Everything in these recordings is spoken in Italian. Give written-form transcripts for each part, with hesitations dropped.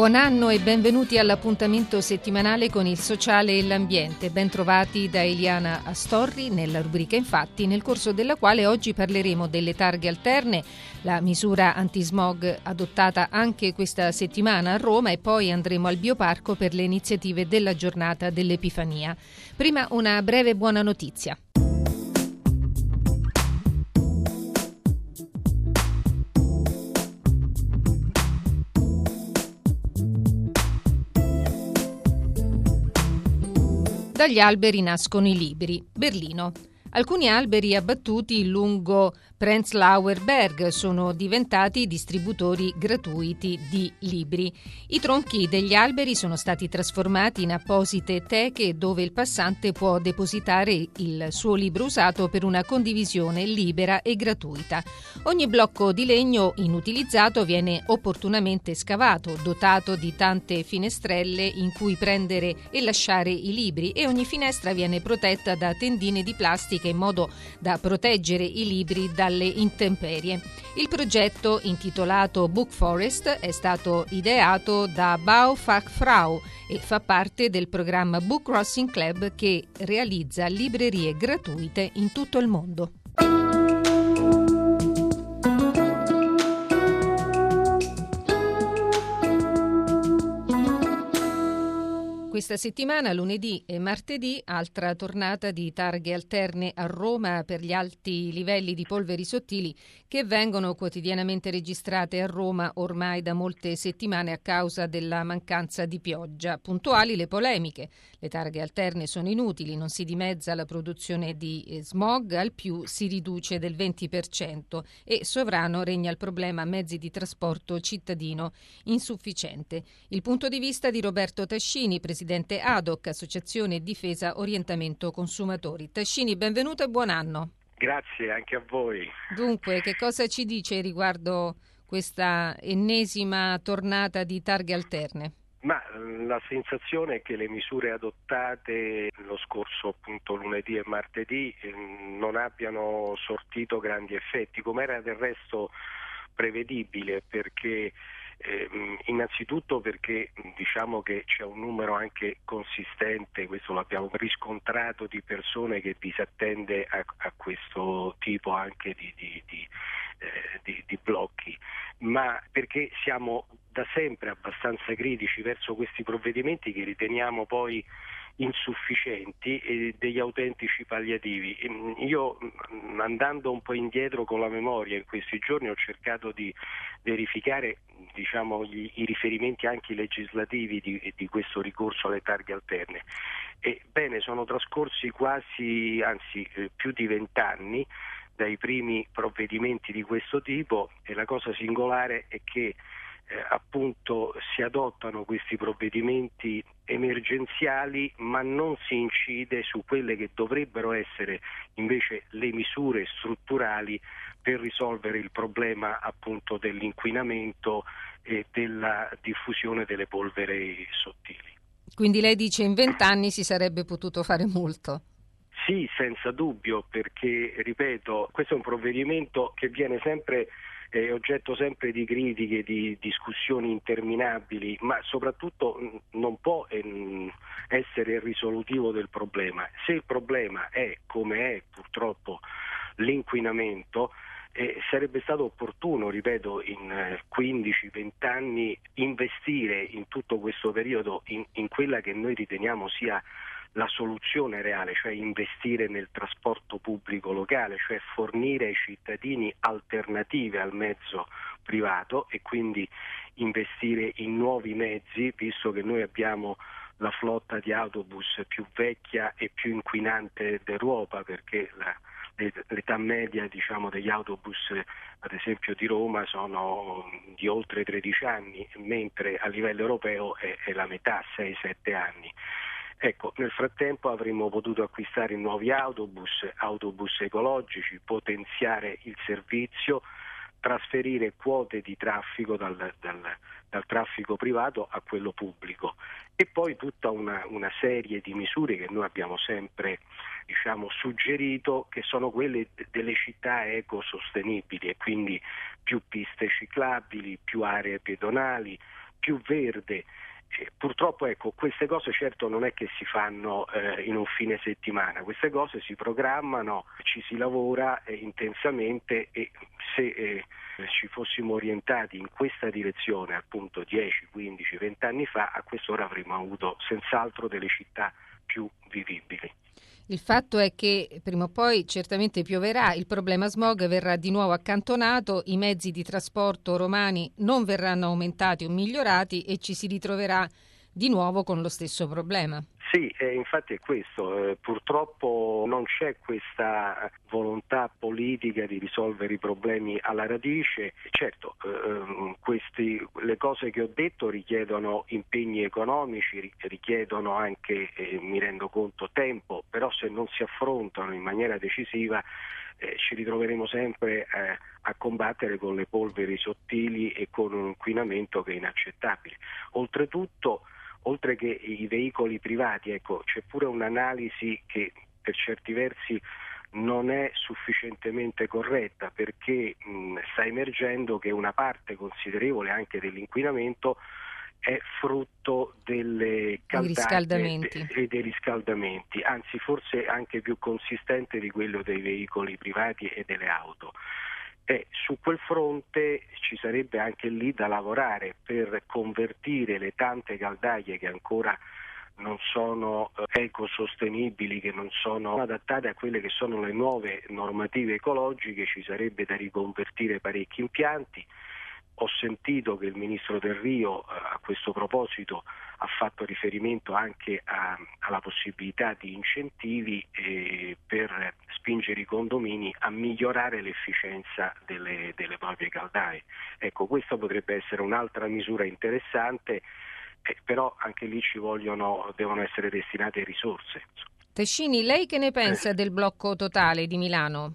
Buon anno e benvenuti all'appuntamento settimanale con il sociale e l'ambiente. Ben trovati da Eliana Astorri nella rubrica Infatti, nel corso della quale oggi parleremo delle targhe alterne, la misura antismog adottata anche questa settimana a Roma, e poi andremo al Bioparco per le iniziative della giornata dell'Epifania. Prima una breve buona notizia. Dagli alberi nascono i libri. Berlino. Alcuni alberi abbattuti lungo Prenzlauer Berg sono diventati distributori gratuiti di libri. I tronchi degli alberi sono stati trasformati in apposite teche dove il passante può depositare il suo libro usato per una condivisione libera e gratuita. Ogni blocco di legno inutilizzato viene opportunamente scavato, dotato di tante finestrelle in cui prendere e lasciare i libri, e ogni finestra viene protetta da tendine di plastica in modo da proteggere i libri dalle intemperie. Il progetto, intitolato Book Forest, è stato ideato da Baufachfrau e fa parte del programma Book Crossing Club, che realizza librerie gratuite in tutto il mondo. Questa settimana, lunedì e martedì, altra tornata di targhe alterne a Roma per gli alti livelli di polveri sottili che vengono quotidianamente registrate a Roma ormai da molte settimane a causa della mancanza di pioggia. Puntuali le polemiche. Le targhe alterne sono inutili, non si dimezza la produzione di smog, al più si riduce del 20% e sovrano regna il problema mezzi di trasporto cittadino insufficiente. Il punto di vista di Roberto Tascini, presidente ADOC, Associazione Difesa Orientamento Consumatori. Tascini, benvenuto e buon anno. Grazie, anche a voi. Dunque, che cosa ci dice riguardo questa ennesima tornata di targhe alterne? Ma la sensazione è che le misure adottate lo scorso appunto lunedì e martedì non abbiano sortito grandi effetti, come era del resto prevedibile, perché innanzitutto perché diciamo che c'è un numero anche consistente, questo l'abbiamo riscontrato, di persone che disattende a questo tipo anche di blocchi, ma perché siamo da sempre abbastanza critici verso questi provvedimenti che riteniamo poi insufficienti e degli autentici palliativi. Io, andando un po' indietro con la memoria in questi giorni, ho cercato di verificare i riferimenti anche legislativi di questo ricorso alle targhe alterne. Bene, sono trascorsi più di 20 anni dai primi provvedimenti di questo tipo, e la cosa singolare è che appunto si adottano questi provvedimenti emergenziali, ma non si incide su quelle che dovrebbero essere invece le misure strutturali per risolvere il problema appunto dell'inquinamento e della diffusione delle polveri sottili. Quindi lei dice in 20 anni si sarebbe potuto fare molto? Sì, senza dubbio, perché, ripeto, questo è un provvedimento che viene sempre oggetto sempre di critiche, di discussioni interminabili, ma soprattutto non può essere risolutivo del problema. Se il problema è, come è purtroppo, l'inquinamento, sarebbe stato opportuno, ripeto, in 15-20 anni investire in tutto questo periodo in quella che noi riteniamo sia la soluzione reale, cioè investire nel trasporto pubblico locale, cioè fornire ai cittadini alternative al mezzo privato e quindi investire in nuovi mezzi, visto che noi abbiamo la flotta di autobus più vecchia e più inquinante d'Europa, perché l'età media degli autobus ad esempio di Roma sono di oltre 13 anni, mentre a livello europeo è la metà, 6-7 anni. Ecco, nel frattempo avremmo potuto acquistare nuovi autobus ecologici, potenziare il servizio, trasferire quote di traffico dal traffico privato a quello pubblico, e poi tutta una serie di misure che noi abbiamo sempre suggerito, che sono quelle delle città ecosostenibili, e quindi più piste ciclabili, più aree pedonali, più verde. Purtroppo queste cose certo non è che si fanno in un fine settimana, queste cose si programmano, ci si lavora intensamente e se ci fossimo orientati in questa direzione appunto 10, 15, 20 anni fa, a quest'ora avremmo avuto senz'altro delle città più vivibili. Il fatto è che prima o poi certamente pioverà, il problema smog verrà di nuovo accantonato, i mezzi di trasporto romani non verranno aumentati o migliorati e ci si ritroverà di nuovo con lo stesso problema. Sì, infatti è questo, purtroppo non c'è questa volontà politica di risolvere i problemi alla radice. Certo, le cose che ho detto richiedono impegni economici, richiedono anche, mi rendo conto, tempo, però se non si affrontano in maniera decisiva ci ritroveremo sempre a combattere con le polveri sottili e con un inquinamento che è inaccettabile. Oltretutto, oltre che i veicoli privati, c'è pure un'analisi che per certi versi non è sufficientemente corretta, perché sta emergendo che una parte considerevole anche dell'inquinamento è frutto delle caldaie e dei riscaldamenti, anzi forse anche più consistente di quello dei veicoli privati e delle auto. E su quel fronte ci sarebbe anche lì da lavorare per convertire le tante caldaie che ancora non sono ecosostenibili, che non sono adattate a quelle che sono le nuove normative ecologiche. Ci sarebbe da riconvertire parecchi impianti. Ho sentito che il ministro Del Rio a questo proposito ha fatto riferimento anche alla possibilità di incentivi per spingere i condomini a migliorare l'efficienza delle proprie caldaie. Questa potrebbe essere un'altra misura interessante, però anche lì devono essere destinate risorse. Tescini, lei che ne pensa del blocco totale di Milano?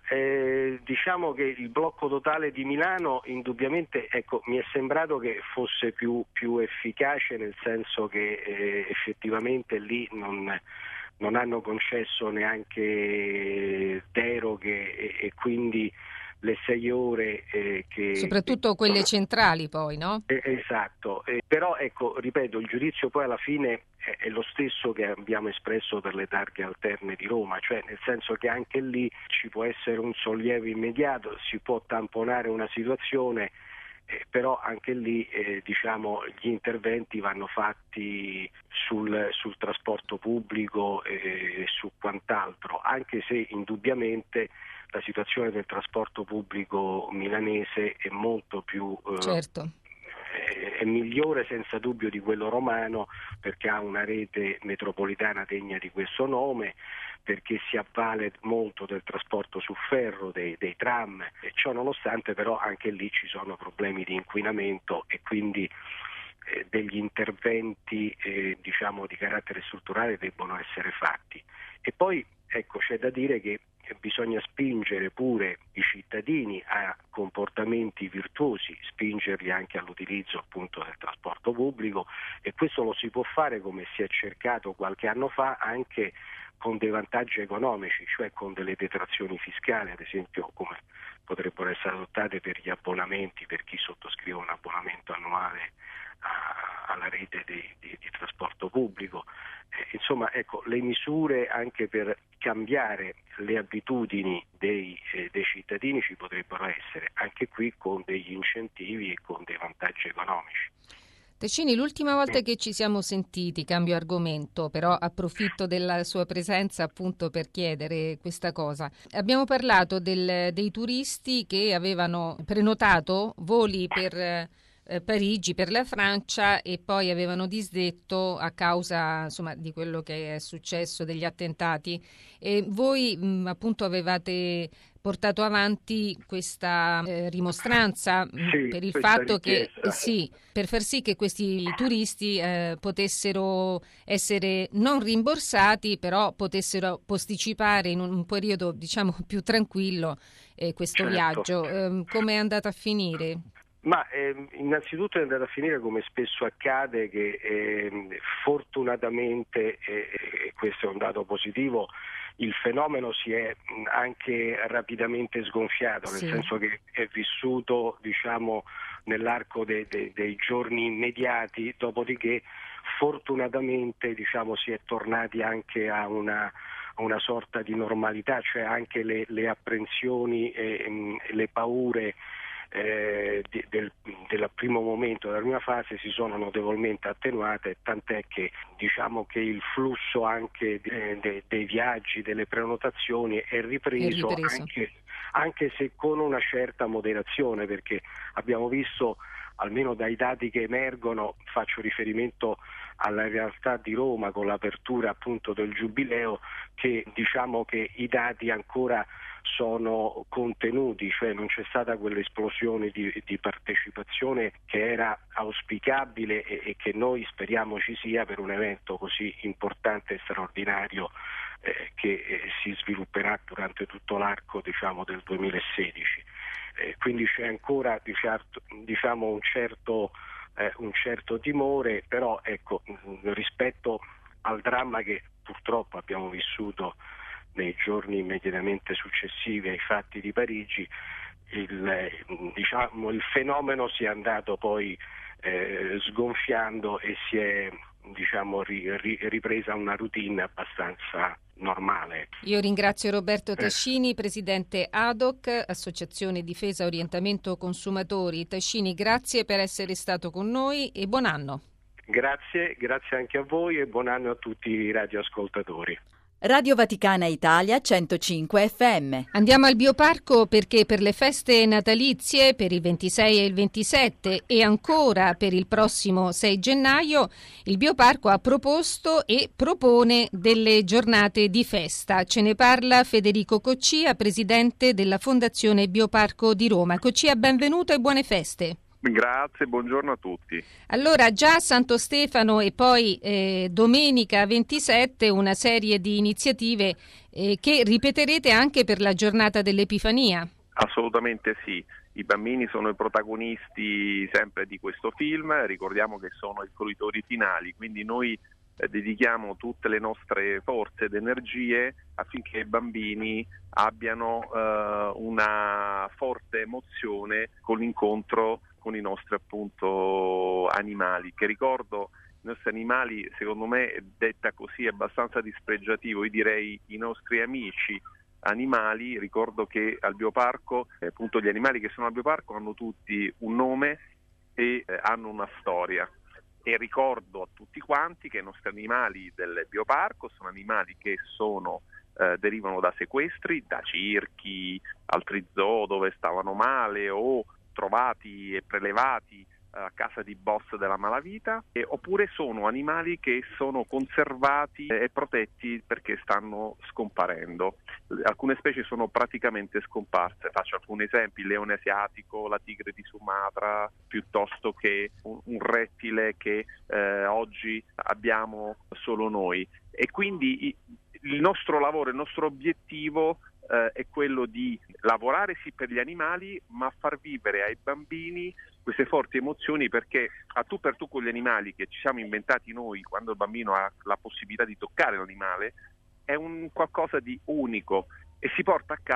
Diciamo che il blocco totale di Milano indubbiamente mi è sembrato che fosse più efficace, nel senso che effettivamente lì non hanno concesso neanche deroghe e quindi le 6 ore soprattutto quelle centrali poi, no? Esatto, però ripeto, il giudizio poi alla fine è lo stesso che abbiamo espresso per le targhe alterne di Roma, cioè nel senso che anche lì ci può essere un sollievo immediato, si può tamponare una situazione, però anche lì gli interventi vanno fatti sul trasporto pubblico e su quant'altro, anche se indubbiamente la situazione del trasporto pubblico milanese è molto più certo. È migliore senza dubbio di quello romano, perché ha una rete metropolitana degna di questo nome, perché si avvale molto del trasporto su ferro, dei tram, e ciò nonostante però anche lì ci sono problemi di inquinamento e quindi degli interventi di carattere strutturale debbono essere fatti. E poi c'è da dire che bisogna spingere pure i cittadini a comportamenti virtuosi, spingerli anche all'utilizzo appunto del trasporto pubblico, e questo lo si può fare, come si è cercato qualche anno fa, anche con dei vantaggi economici, cioè con delle detrazioni fiscali, ad esempio come potrebbero essere adottate per gli abbonamenti, per chi sottoscrive un abbonamento annuale alla rete di trasporto pubblico. Insomma, le misure anche per cambiare le abitudini dei cittadini ci potrebbero essere, anche qui con degli incentivi e con dei vantaggi economici. Tescini, l'ultima volta che ci siamo sentiti, cambio argomento, però approfitto della sua presenza appunto per chiedere questa cosa. Abbiamo parlato dei turisti che avevano prenotato voli per Parigi, per la Francia, e poi avevano disdetto a causa di quello che è successo, degli attentati, e voi appunto avevate portato avanti questa rimostranza per il fatto richiesta. per far sì che questi turisti potessero essere non rimborsati, però potessero posticipare in un periodo più tranquillo questo viaggio. Come è andato a finire? Ma innanzitutto è andata a finire come spesso accade, che fortunatamente, e questo è un dato positivo, il fenomeno si è anche rapidamente sgonfiato, nel senso che è vissuto, diciamo, nell'arco dei giorni immediati, dopodiché fortunatamente, diciamo, si è tornati anche a una sorta di normalità, cioè anche le apprensioni e le paure del primo momento, della prima fase, si sono notevolmente attenuate, tant'è che diciamo che il flusso anche dei viaggi, delle prenotazioni è ripreso. Anche se con una certa moderazione, perché abbiamo visto, almeno dai dati che emergono, faccio riferimento alla realtà di Roma con l'apertura appunto del Giubileo, che diciamo che i dati ancora sono contenuti, cioè non c'è stata quell'esplosione di partecipazione che era auspicabile e che noi speriamo ci sia per un evento così importante e straordinario che si svilupperà durante tutto l'arco, diciamo, del 2016. Quindi c'è ancora, diciamo, un certo timore, però ecco, rispetto al dramma che purtroppo abbiamo vissuto nei giorni immediatamente successivi ai fatti di Parigi, il fenomeno si è andato poi sgonfiando e si è, diciamo, ripresa una routine abbastanza normale. Io ringrazio Roberto Tascini, presidente ADOC, Associazione Difesa Orientamento Consumatori. Tascini, grazie per essere stato con noi e buon anno. Grazie anche a voi e buon anno a tutti i radioascoltatori. Radio Vaticana Italia 105 FM. Andiamo al Bioparco perché per le feste natalizie, per il 26 e il 27 e ancora per il prossimo 6 gennaio, il Bioparco ha proposto e propone delle giornate di festa. Ce ne parla Federico Coccia, presidente della Fondazione Bioparco di Roma. Coccia, benvenuto e buone feste. Grazie, buongiorno a tutti. Allora, già a Santo Stefano e poi domenica 27 una serie di iniziative che ripeterete anche per la giornata dell'Epifania. Assolutamente sì, i bambini sono i protagonisti sempre di questo film, ricordiamo che sono i fruitori finali, quindi noi dedichiamo tutte le nostre forze ed energie affinché i bambini abbiano una forte emozione con l'incontro con i nostri appunto animali, che ricordo, i nostri animali, secondo me, detta così è abbastanza dispregiativo, io direi i nostri amici animali. Ricordo che al Bioparco appunto gli animali che sono al Bioparco hanno tutti un nome e hanno una storia. E ricordo a tutti quanti che i nostri animali del Bioparco sono animali che derivano da sequestri, da circhi, altri zoo dove stavano male o trovati e prelevati a casa di boss della malavita, oppure sono animali che sono conservati e protetti perché stanno scomparendo. Alcune specie sono praticamente scomparse, faccio alcuni esempi: il leone asiatico, la tigre di Sumatra, piuttosto che un rettile che oggi abbiamo solo noi. E quindi il nostro lavoro, il nostro obiettivo è quello di lavorare sì per gli animali, ma far vivere ai bambini queste forti emozioni, perché a tu per tu con gli animali che ci siamo inventati noi quando il bambino ha la possibilità di toccare l'animale è un qualcosa di unico e si porta a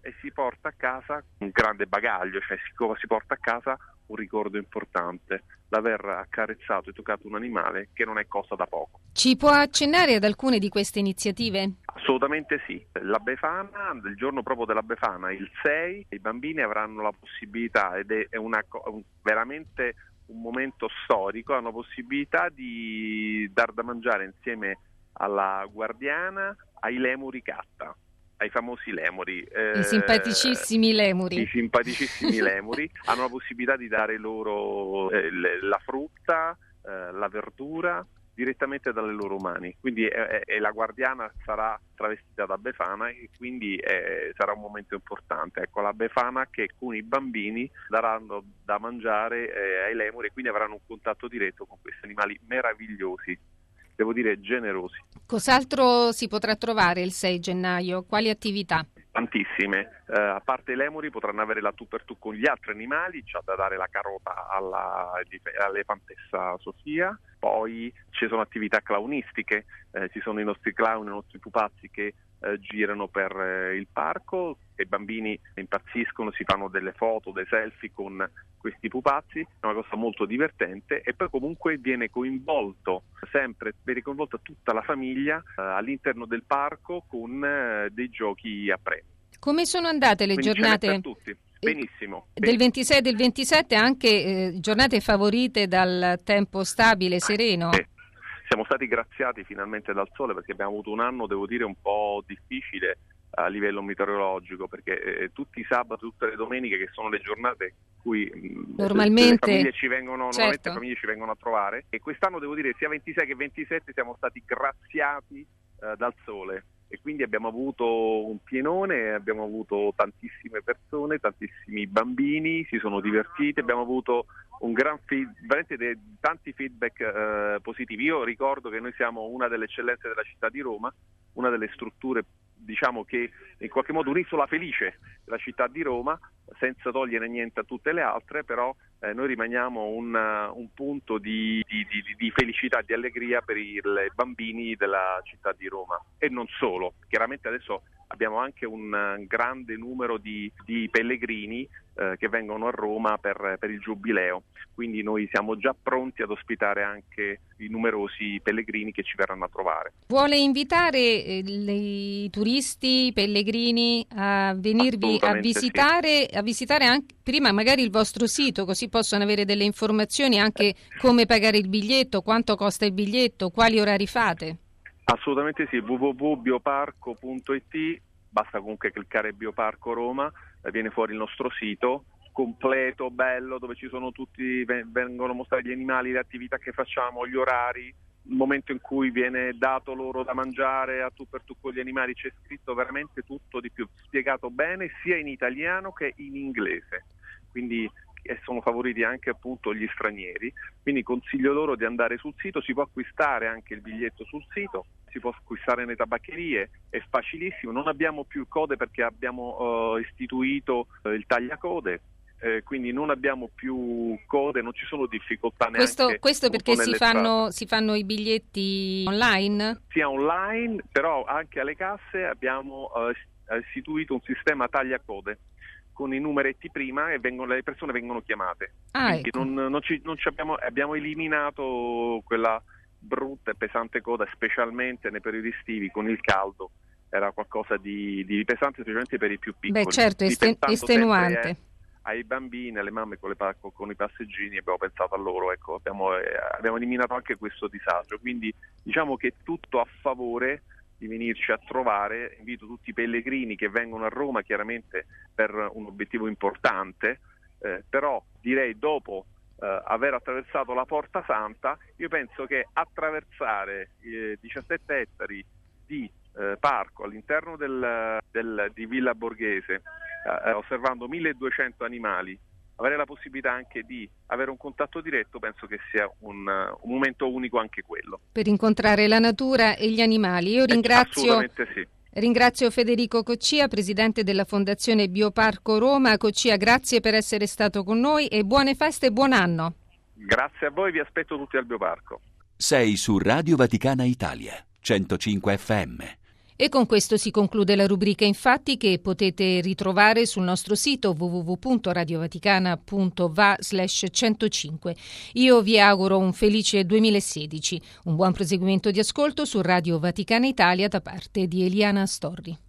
casa un grande bagaglio, cioè si porta a casa un ricordo importante, l'aver accarezzato e toccato un animale, che non è cosa da poco. Ci può accennare ad alcune di queste iniziative? Assolutamente sì. La Befana, il giorno proprio della Befana, il 6, i bambini avranno la possibilità, ed è veramente un momento storico, hanno possibilità di dar da mangiare insieme alla guardiana ai lemuri catta, ai famosi lemuri. I simpaticissimi lemuri. I simpaticissimi lemuri hanno la possibilità di dare loro la frutta, la verdura direttamente dalle loro mani, quindi la guardiana sarà travestita da Befana e quindi sarà un momento importante. Ecco, la Befana che con i bambini daranno da mangiare ai lemuri e quindi avranno un contatto diretto con questi animali meravigliosi, devo dire generosi. Cos'altro si potrà trovare il 6 gennaio? Quali attività? Tantissime, a parte i lemuri potranno avere la tu per tu con gli altri animali, c'è da dare la carota all'elefantessa Sofia, poi ci sono attività clownistiche, ci sono i nostri clown, i nostri pupazzi che girano per il parco, e i bambini impazziscono, si fanno delle foto, dei selfie con questi pupazzi, è una cosa molto divertente, e poi comunque viene coinvolta tutta la famiglia all'interno del parco con dei giochi a premio. Come sono andate le Quindi giornate? per tutti. Benissimo. Del 26 e del 27, anche giornate favorite dal tempo stabile, sereno? Siamo stati graziati finalmente dal sole, perché abbiamo avuto un anno, devo dire, un po' difficile a livello meteorologico, perché tutti i sabati, tutte le domeniche, che sono le giornate in cui normalmente le famiglie ci vengono, certo, normalmente le famiglie ci vengono a trovare, e quest'anno devo dire sia 26 che 27 siamo stati graziati dal sole, e quindi abbiamo avuto un pienone, abbiamo avuto tantissime persone, tantissimi bambini, si sono divertiti, abbiamo avuto un gran veramente tanti feedback positivi. Io ricordo che noi siamo una delle eccellenze della città di Roma, una delle strutture, diciamo, che in qualche modo un'isola felice della città di Roma, senza togliere niente a tutte le altre, però noi rimaniamo un punto di felicità, di allegria per i bambini della città di Roma, e non solo. Chiaramente adesso abbiamo anche un grande numero di pellegrini che vengono a Roma per il Giubileo, quindi noi siamo già pronti ad ospitare anche i numerosi pellegrini che ci verranno a trovare. Vuole invitare i turisti, i pellegrini a venirvi a visitare, sì, a visitare anche prima magari il vostro sito, così possono avere delle informazioni anche come pagare il biglietto, quanto costa il biglietto, quali orari fate? Assolutamente sì, www.bioparco.it, basta comunque cliccare Bioparco Roma, viene fuori il nostro sito completo, bello, dove ci sono tutti, vengono mostrati gli animali, le attività che facciamo, gli orari, il momento in cui viene dato loro da mangiare a tu per tu con gli animali, c'è scritto veramente tutto di più, spiegato bene sia in italiano che in inglese, quindi sono favoriti anche appunto gli stranieri, quindi consiglio loro di andare sul sito, si può acquistare anche il biglietto sul sito, si può acquistare nelle tabaccherie, è facilissimo, non abbiamo più il code perché abbiamo istituito il tagliacode, quindi non abbiamo più code, non ci sono difficoltà neanche. Questo perché si fanno i biglietti online? Sia online, però anche alle casse abbiamo istituito un sistema tagliacode con i numeretti prima, e le persone vengono chiamate. Quindi ecco, abbiamo eliminato quella brutta e pesante coda, specialmente nei periodi estivi con il caldo. Era qualcosa di pesante, specialmente per i più piccoli. Beh, certo, estenuante. Ai bambini, alle mamme con i passeggini, abbiamo pensato a loro, ecco, abbiamo eliminato anche questo disagio. Quindi diciamo che tutto a favore di venirci a trovare. Invito tutti i pellegrini che vengono a Roma, chiaramente per un obiettivo importante, però direi dopo aver attraversato la Porta Santa, io penso che attraversare 17 ettari di parco all'interno di Villa Borghese, osservando 1200 animali, avere la possibilità anche di avere un contatto diretto, penso che sia un momento unico anche quello. Per incontrare la natura e gli animali. Io Assolutamente sì. Ringrazio Federico Coccia, presidente della Fondazione Bioparco Roma. Coccia, grazie per essere stato con noi e buone feste e buon anno. Grazie a voi, vi aspetto tutti al Bioparco. Sei su Radio Vaticana Italia, 105 FM. E con questo si conclude la rubrica Infatti, che potete ritrovare sul nostro sito www.radiovaticana.va/105. Io vi auguro un felice 2016, un buon proseguimento di ascolto su Radio Vaticana Italia da parte di Eliana Storri.